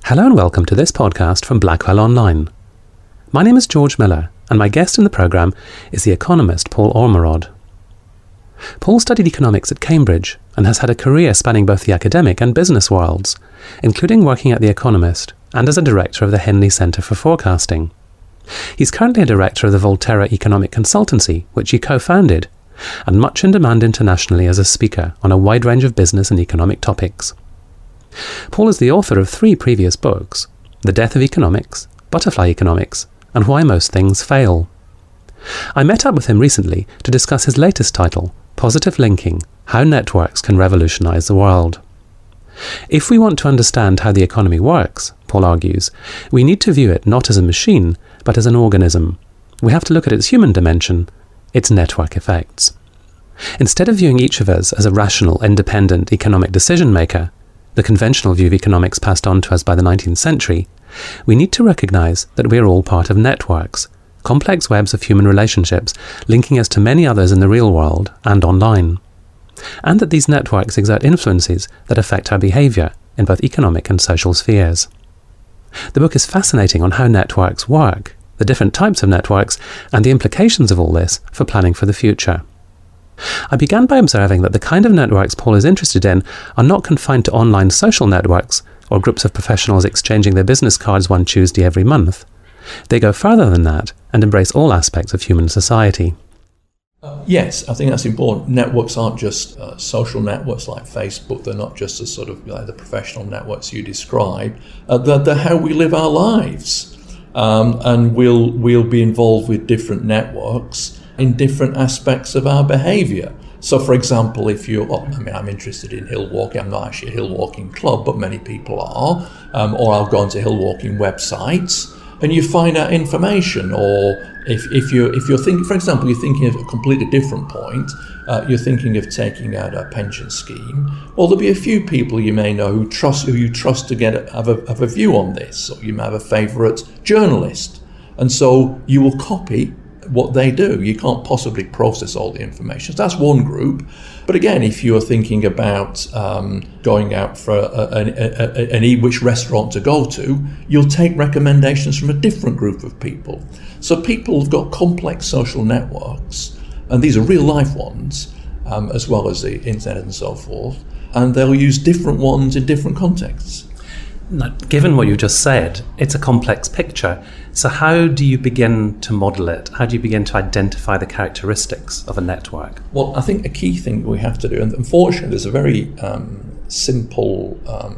Hello and welcome to this podcast from Blackwell Online. My name is George Miller, and my guest in the programme is the economist Paul Ormerod. Paul studied economics at Cambridge and has had a career spanning both the academic and business worlds, including working at The Economist and as a director of the Henley Centre for Forecasting. He's currently a director of the Volterra Economic Consultancy, which he co-founded, and much in demand internationally as a speaker on a wide range of business and economic topics. Paul is the author of 3 previous books: The Death of Economics, Butterfly Economics, and Why Most Things Fail. I met up with him recently to discuss his latest title, Positive Linking: How Networks Can Revolutionize the World. If we want to understand how the economy works, Paul argues, we need to view it not as a machine, but as an organism. We have to look at its human dimension, its network effects. Instead of viewing each of us as a rational, independent economic decision-maker, the conventional view of economics passed on to us by the 19th century, we need to recognise that we are all part of networks, complex webs of human relationships linking us to many others in the real world and online, and that these networks exert influences that affect our behaviour in both economic and social spheres. The book is fascinating on how networks work, the different types of networks, and the implications of all this for planning for the future. I began by observing that the kind of networks Paul is interested in are not confined to online social networks or groups of professionals exchanging their business cards one Tuesday every month. They go further than that and embrace all aspects of human society. Yes, I think that's important. Networks aren't just social networks like Facebook. They're not just the sort of the professional networks you describe. They're how we live our lives, and we'll be involved with different networks in different aspects of our behaviour. So, for example, if I'm interested in hill walking. I'm not actually a hill walking club, but many people are. Or I'll go onto hill walking websites, and you find out information. Or if you're thinking, for example, you're thinking of a completely different point. You're thinking of taking out a pension scheme. Well, there'll be a few people you may know who you trust to have a view on this. Or you may have a favourite journalist, and so you will copy what they do. You can't possibly process all the information. So that's one group. But again, if you're thinking about going out for which restaurant to go to, you'll take recommendations from a different group of people. So people have got complex social networks, and these are real life ones, as well as the internet and so forth, and they'll use different ones in different contexts. Now, given what you just said, it's a complex picture. So how do you begin to model it? How do you begin to identify the characteristics of a network? Well, I think a key thing we have to do, and unfortunately there's a very simple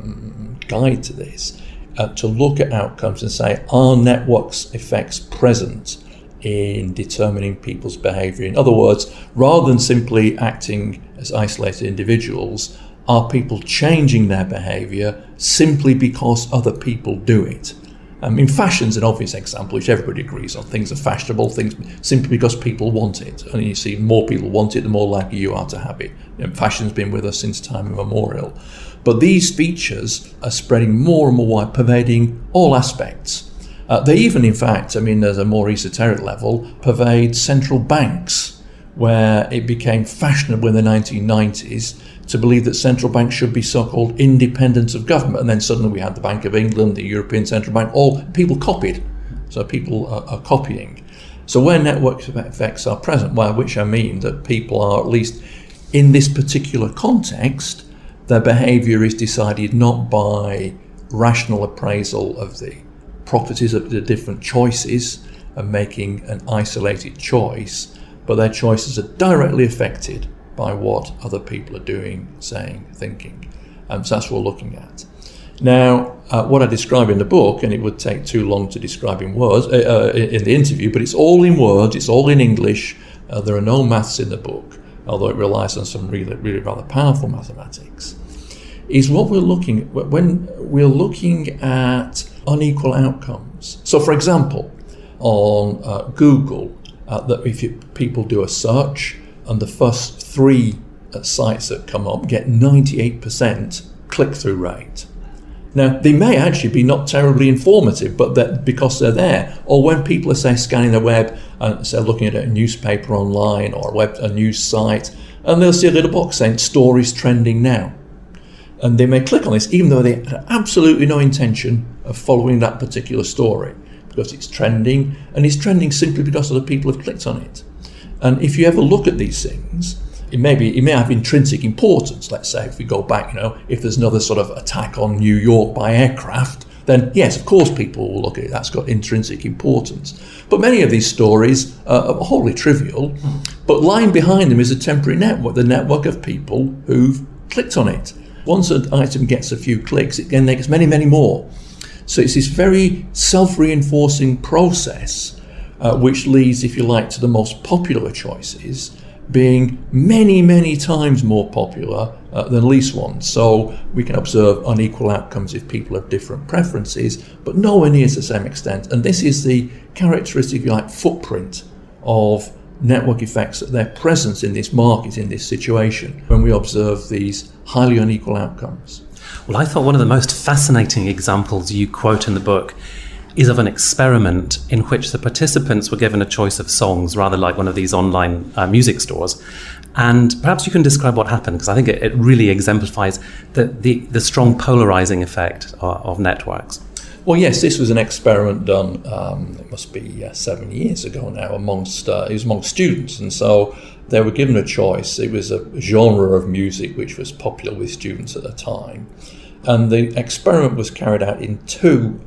guide to this, to look at outcomes and say, are networks effects present in determining people's behaviour? In other words, rather than simply acting as isolated individuals, are people changing their behaviour simply because other people do it? I mean, fashion's an obvious example, which everybody agrees on. Things are fashionable, things simply because people want it. And you see more people want it, the more likely you are to have it. Fashion's been with us since time immemorial. But these features are spreading more and more wide, pervading all aspects. They even, in fact, there's a more esoteric level, pervade central banks, where it became fashionable in the 1990s to believe that central banks should be so-called independent of government. And then suddenly we had the Bank of England, the European Central Bank, all people copied. So people are copying. So where network effects are present, by which I mean that people are, at least in this particular context, their behaviour is decided not by rational appraisal of the properties of the different choices and making an isolated choice, but their choices are directly affected by what other people are doing, saying, thinking. So that's what we're looking at. Now, what I describe in the book, and it would take too long to describe in words in the interview, but it's all in words, it's all in English. There are no maths in the book, although it relies on some really rather powerful mathematics. Is what we're looking when we're looking at unequal outcomes. So, for example, on Google, that if people do a search, and the first 3 sites that come up get 98% click-through rate. Now, they may actually be not terribly informative, but that because they're there. Or when people are, say, scanning the web and say looking at a newspaper online or a news site, and they'll see a little box saying stories trending now. And they may click on this even though they had absolutely no intention of following that particular story, because it's trending, and it's trending simply because other people have clicked on it. And if you ever look at these things, it may have intrinsic importance. Let's say if we go back, if there's another sort of attack on New York by aircraft, then yes, of course people will look at it. That's got intrinsic importance. But many of these stories are wholly trivial, but lying behind them is a temporary network, the network of people who've clicked on it. Once an item gets a few clicks, it then makes many, many more. So it's this very self-reinforcing process which leads, if you like, to the most popular choices being many, many times more popular than least ones. So we can observe unequal outcomes if people have different preferences, but nowhere near to the same extent. And this is the characteristic, if you like, footprint of network effects, their presence in this market, in this situation, when we observe these highly unequal outcomes. Well, I thought one of the most fascinating examples you quote in the book is of an experiment in which the participants were given a choice of songs, rather like one of these online music stores. And perhaps you can describe what happened, because I think it really exemplifies the strong polarizing effect of networks. Well, yes, this was an experiment done, it must be 7 years ago now, it was amongst students. And so they were given a choice. It was a genre of music which was popular with students at the time. And the experiment was carried out in two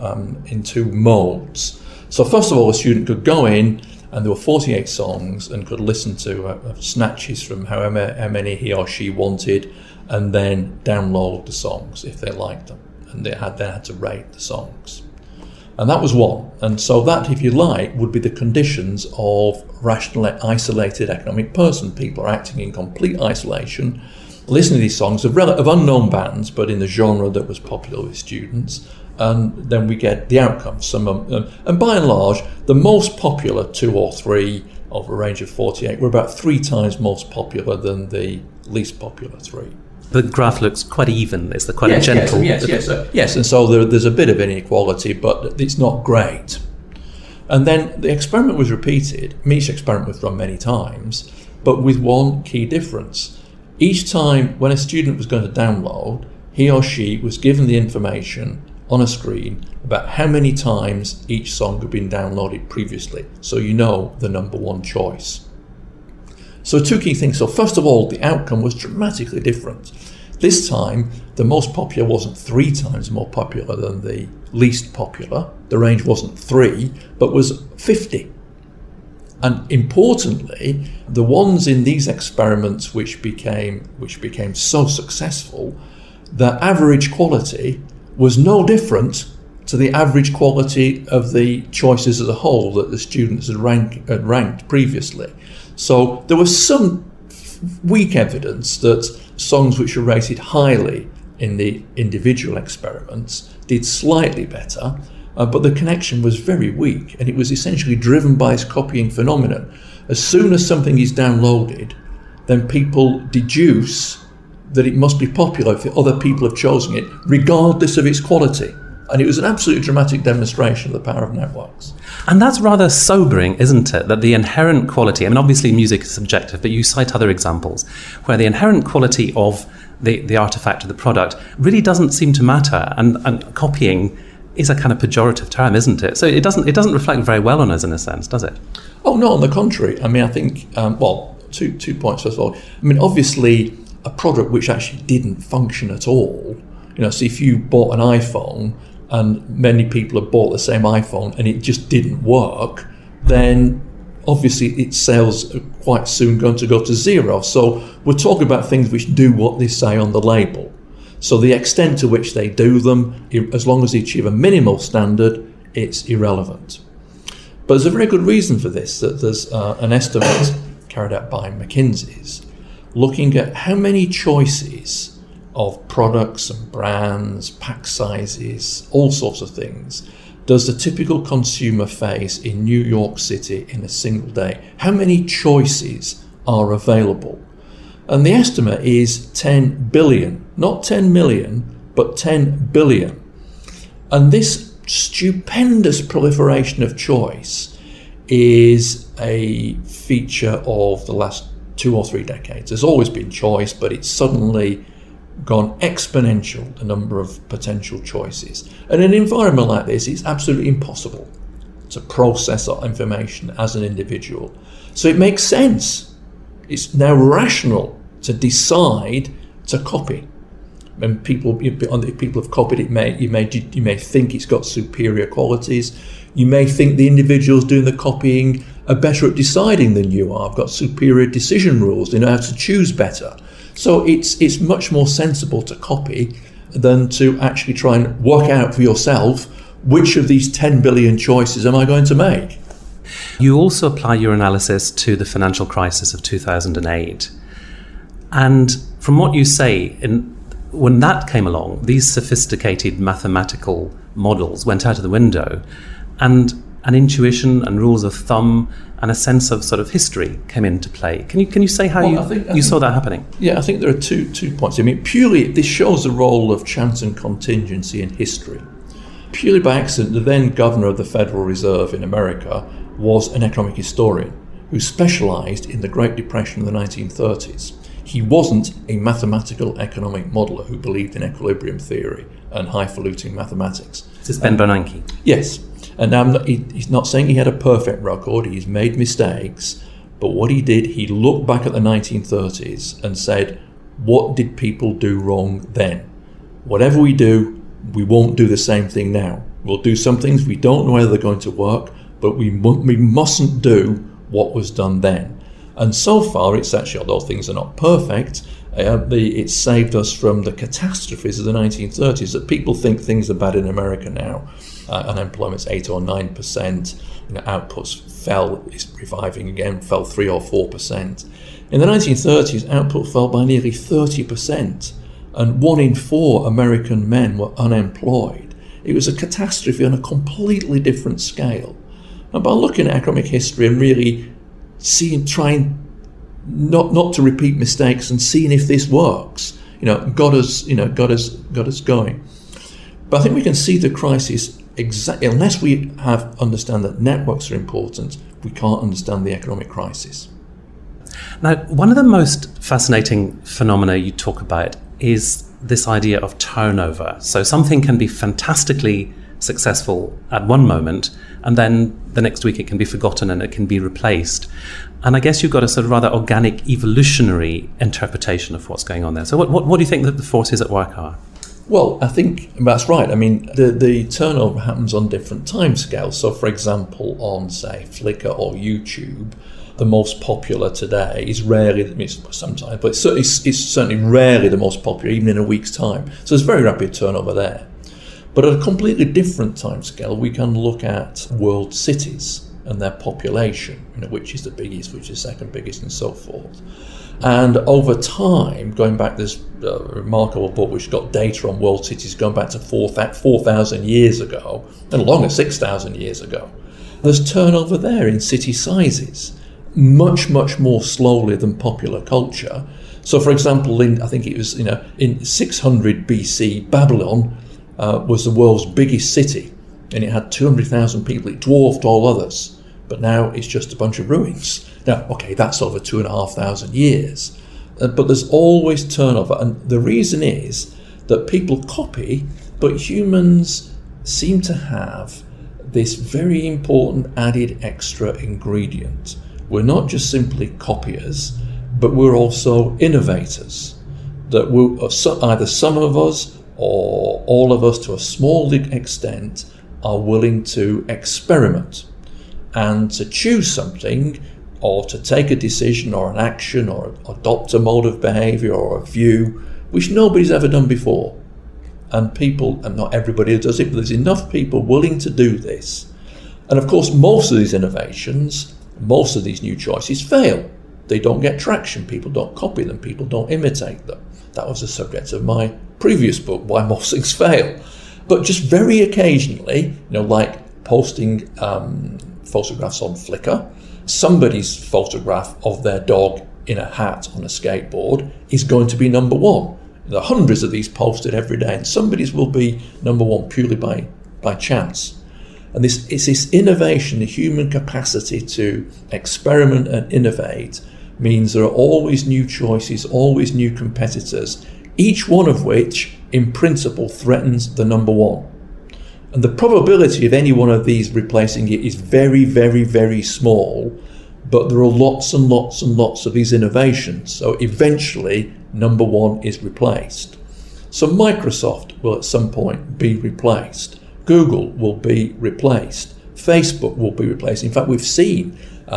modes. So first of all, a student could go in, and there were 48 songs, and could listen to snatches from how many he or she wanted, and then download the songs if they liked them. And they then had to rate the songs. And that was one. And so that, if you like, would be the conditions of rational, isolated economic person. People are acting in complete isolation, listening to these songs of unknown bands, but in the genre that was popular with students. And then we get the outcomes. And by and large, the most popular 2 or 3 of a range of 48 were about 3 times most popular than the least popular 3. The graph looks quite even. It's quite a gentle... Yes, and so there's a bit of inequality, but it's not great. And then the experiment was repeated. Each experiment was run many times, but with one key difference. Each time when a student was going to download, he or she was given the information on a screen about how many times each song had been downloaded previously, so you know the number one choice. So 2 key things. So first of all, the outcome was dramatically different. This time, the most popular wasn't 3 times more popular than the least popular. The range wasn't 3, but was 50. And importantly, the ones in these experiments which became so successful, the average quality was no different to the average quality of the choices as a whole that the students had ranked previously. So there was some weak evidence that songs which were rated highly in the individual experiments did slightly better, but the connection was very weak, and it was essentially driven by this copying phenomenon. As soon as something is downloaded, then people deduce that it must be popular if other people have chosen it, regardless of its quality. And it was an absolutely dramatic demonstration of the power of networks. And that's rather sobering, isn't it? That the inherent quality, I mean, obviously music is subjective, but you cite other examples where the inherent quality of the artifact or the product really doesn't seem to matter. And copying is a kind of pejorative term, isn't it? So it doesn't reflect very well on us in a sense, does it? Oh, no, on the contrary. I mean, I think, two points. First of all, I mean, obviously, a product which actually didn't function at all, so if you bought an iPhone and many people have bought the same iPhone and it just didn't work, then obviously its sales are quite soon going to go to zero. So we're talking about things which do what they say on the label. So the extent to which they do them, as long as they achieve a minimal standard, it's irrelevant. But there's a very good reason for this, that there's an estimate carried out by McKinsey's looking at how many choices of products and brands, pack sizes, all sorts of things, does the typical consumer face in New York City in a single day? How many choices are available? And the estimate is 10 billion, not 10 million, but 10 billion. And this stupendous proliferation of choice is a feature of the last 2 or 3 decades. There's always been choice, but it's suddenly gone exponential, the number of potential choices. And in an environment like this, it's absolutely impossible to process that information as an individual. So it makes sense. It's now rational to decide to copy. When people have copied it, you may think it's got superior qualities. You may think the individuals doing the copying are better at deciding than you are. I've got superior decision rules. They know how to choose better. So it's much more sensible to copy than to actually try and work out for yourself which of these 10 billion choices am I going to make. You also apply your analysis to the financial crisis of 2008. And from what you say, when that came along, these sophisticated mathematical models went out of the window, and an intuition and rules of thumb and a sense of sort of history came into play. Can you say how you saw that happening? Yeah, I think there are two points. I mean, purely, this shows the role of chance and contingency in history. Purely by accident, the then governor of the Federal Reserve in America was an economic historian who specialised in the Great Depression of the 1930s. He wasn't a mathematical economic modeller who believed in equilibrium theory and highfalutin mathematics. This is Ben Bernanke. Yes. And now he's not saying he had a perfect record. He's made mistakes. But what he did, he looked back at the 1930s and said, what did people do wrong then? Whatever we do, we won't do the same thing now. We'll do some things we don't know whether they're going to work, but we mustn't do what was done then. And so far, it's actually, although things are not perfect, it's saved us from the catastrophes of the 1930s, that people think things are bad in America now. Unemployment's 8 or 9%, outputs fell, is reviving again, fell 3 or 4%. In the 1930s, output fell by nearly 30%, and 1 in 4 American men were unemployed. It was a catastrophe on a completely different scale. And by looking at economic history and really trying not to repeat mistakes and seeing if this works, got us going. But I think we can see the crisis exactly, unless we understand that networks are important, we can't understand the economic crisis. Now, one of the most fascinating phenomena you talk about is this idea of turnover. So something can be fantastically successful at one moment, and then the next week it can be forgotten and it can be replaced. And I guess you've got a sort of rather organic, evolutionary interpretation of what's going on there. So what do you think that the forces at work are? Well, I think that's right. I mean, the turnover happens on different timescales. So, for example, on, say, Flickr or YouTube, the most popular today is rarely, sometimes, but it's certainly rarely the most popular, even in a week's time. So there's very rapid turnover there. But at a completely different timescale, we can look at world cities and their population, which is the biggest, which is second biggest, and so forth. And over time, going back, there's a remarkable book which got data on world cities going back to 4,000 years ago, and longer, 6,000 years ago. There's turnover there in city sizes, much, much more slowly than popular culture. So, for example, in 600 BC, Babylon was the world's biggest city, and it had 200,000 people. It dwarfed all others. But now it's just a bunch of ruins. Now, okay, that's over 2,500 years. But there's always turnover. And the reason is that people copy, but humans seem to have this very important added extra ingredient. We're not just simply copiers, but we're also innovators. That either some of us or all of us to a small extent are willing to experiment and to choose something, or to take a decision or an action or adopt a mode of behaviour or a view which nobody's ever done before. And people, and not everybody does it, but there's enough people willing to do this. And of course, most of these innovations, most of these new choices fail. They don't get traction. People don't copy them. People don't imitate them. That was the subject of my previous book, Why Most Things Fail. But just very occasionally, like posting photographs on Flickr, somebody's photograph of their dog in a hat on a skateboard is going to be number one. There are hundreds of these posted every day, and somebody's will be number one purely by chance. And it's this innovation, the human capacity to experiment and innovate, means there are always new choices, always new competitors, each one of which, in principle, threatens the number one. And the probability of any one of these replacing it is very, very, very small, but there are lots and lots and lots of these innovations. So eventually, number one is replaced. So Microsoft will at some point be replaced. Google will be replaced. Facebook will be replaced. In fact, we've seen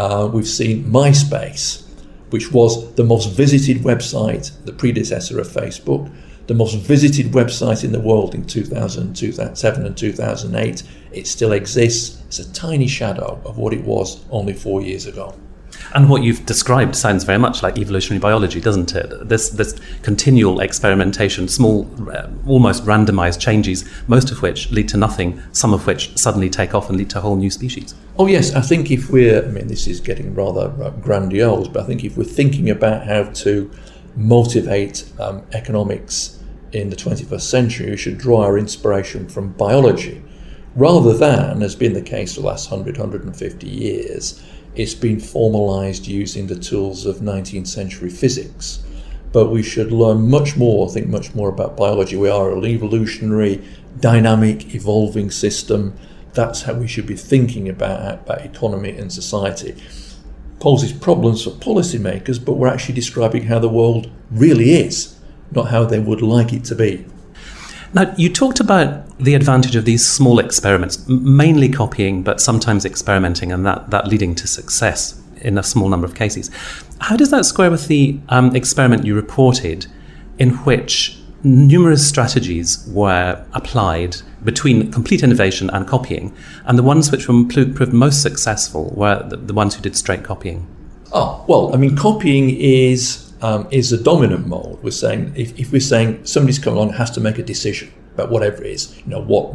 MySpace, which was the most visited website, the predecessor of Facebook, the most visited website in the world in 2007 and 2008. It still exists. It's a tiny shadow of what it was only 4 years ago. And what you've described sounds very much like evolutionary biology, doesn't it? This continual experimentation, small, almost randomized changes, most of which lead to nothing, some of which suddenly take off and lead to a whole new species. Oh yes, I think this is getting rather grandiose, but I think if we're thinking about how to motivate economics in the 21st century, we should draw our inspiration from biology, rather than, as has been the case for the last 150 years, it's been formalised using the tools of 19th century physics. But we should learn much more, think much more about biology. We are an evolutionary, dynamic, evolving system. That's how we should be thinking about economy and society. Poses problems for policymakers, but we're actually describing how the world really is, not how they would like it to be. Now, you talked about the advantage of these small experiments, mainly copying, but sometimes experimenting, and that leading to success in a small number of cases. How does that square with the experiment you reported, in which numerous strategies were applied between complete innovation and copying, and the ones which were proved most successful were the ones who did straight copying? Oh, well, copying is a dominant mode. We're saying if we're saying somebody's coming along and has to make a decision about whatever it is, what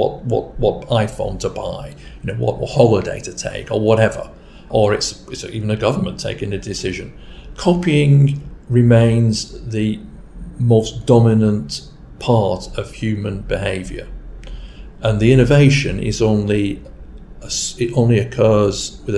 iPhone to buy, what holiday to take, or whatever, or it's even a government taking a decision. Copying remains the most dominant part of human behaviour, and the innovation is only occurs with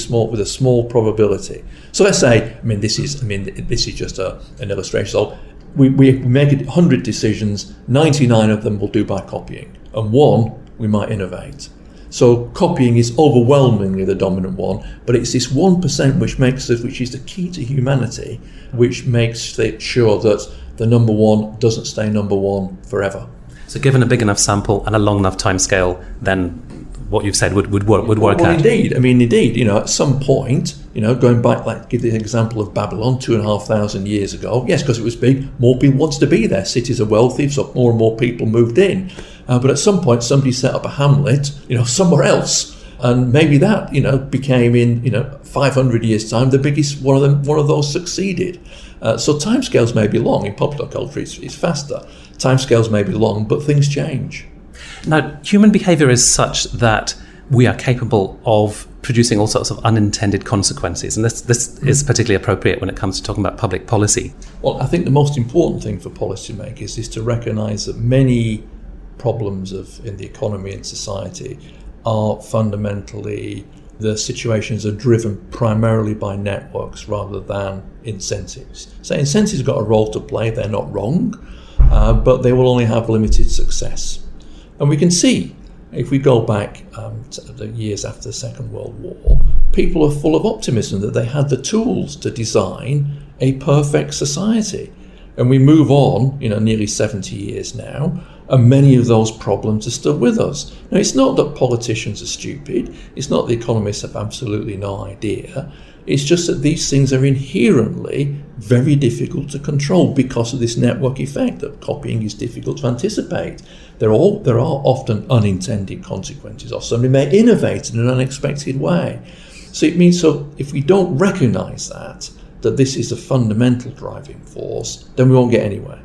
a small probability. So let's say, this is just an illustration. So we make 100 decisions, 99 of them will do by copying, and one we might innovate. So copying is overwhelmingly the dominant one, but it's this 1% which is the key to humanity, which makes it sure that the number one doesn't stay number one forever. So given a big enough sample and a long enough time scale, then what you've said would work out. Indeed. At some point, going back, give the example of Babylon 2,500 years ago. Yes, because it was big, more people wanted to be there. Cities are wealthy, so more and more people moved in. But at some point, somebody set up a hamlet, somewhere else, and maybe that, became in 500 years' time the biggest one of those succeeded. So timescales may be long. In popular culture, it's faster. Timescales may be long, but things change. Now, human behaviour is such that we are capable of producing all sorts of unintended consequences, and this is particularly appropriate when it comes to talking about public policy. Well, I think the most important thing for policymakers is to recognise that many problems in the economy and society are fundamentally, the situations are driven primarily by networks rather than incentives. So incentives have got a role to play, they're not wrong, but they will only have limited success. And we can see, if we go back to the years after the Second World War, people are full of optimism that they had the tools to design a perfect society. And we move on, nearly 70 years now, and many of those problems are still with us. Now, it's not that politicians are stupid, it's not that economists have absolutely no idea, it's just that these things are inherently very difficult to control because of this network effect, that copying is difficult to anticipate. There are often unintended consequences, or somebody may innovate in an unexpected way. So it means, if we don't recognise that this is a fundamental driving force, then we won't get anywhere.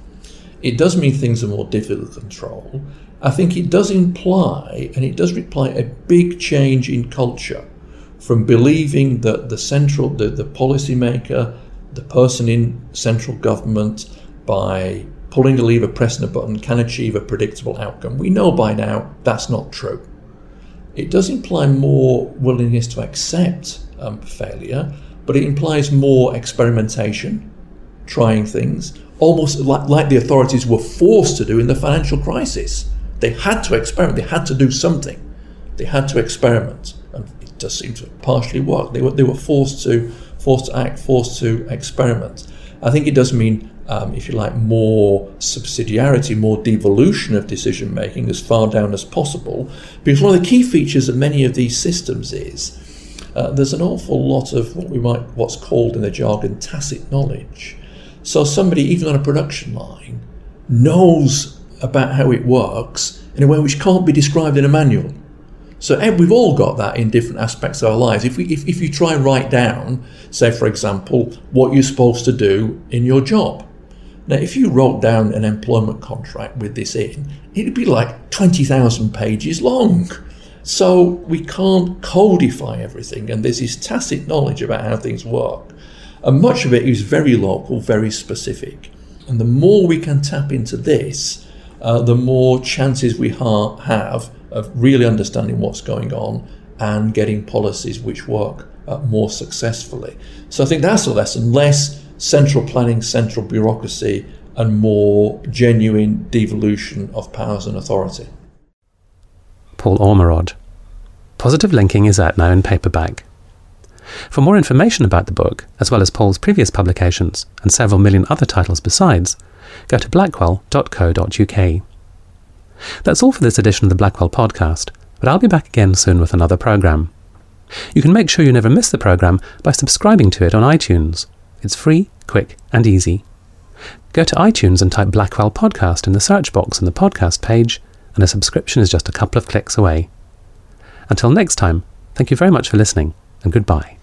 It does mean things are more difficult to control. I think it does imply a big change in culture, from believing that the policymaker, the person in central government, by pulling a lever, pressing a button, can achieve a predictable outcome. We know by now that's not true. It does imply more willingness to accept failure, but it implies more experimentation, trying things, almost like the authorities were forced to do in the financial crisis. They had to experiment. They had to do something. They had to experiment, and it does seem to have partially worked. They were forced to act, forced to experiment. I think it does mean, if you like, more subsidiarity, more devolution of decision making as far down as possible. Because one of the key features of many of these systems is there's an awful lot of what's called in the jargon tacit knowledge. So somebody, even on a production line, knows about how it works in a way which can't be described in a manual. So we've all got that in different aspects of our lives. If you try and write down, say for example, what you're supposed to do in your job. Now, if you wrote down an employment contract with this in, it'd be like 20,000 pages long. So we can't codify everything, and there's this tacit knowledge about how things work. And much of it is very local, very specific. And the more we can tap into this, the more chances we have of really understanding what's going on and getting policies which work more successfully. So I think that's the lesson: less central planning, central bureaucracy, and more genuine devolution of powers and authority. Paul Ormerod. Positive Linking is out now in paperback. For more information about the book, as well as Paul's previous publications and several million other titles besides, go to blackwell.co.uk. That's all for this edition of the Blackwell Podcast, but I'll be back again soon with another programme. You can make sure you never miss the programme by subscribing to it on iTunes. It's free, quick and easy. Go to iTunes and type Blackwell Podcast in the search box on the podcast page, and a subscription is just a couple of clicks away. Until next time, thank you very much for listening, and goodbye.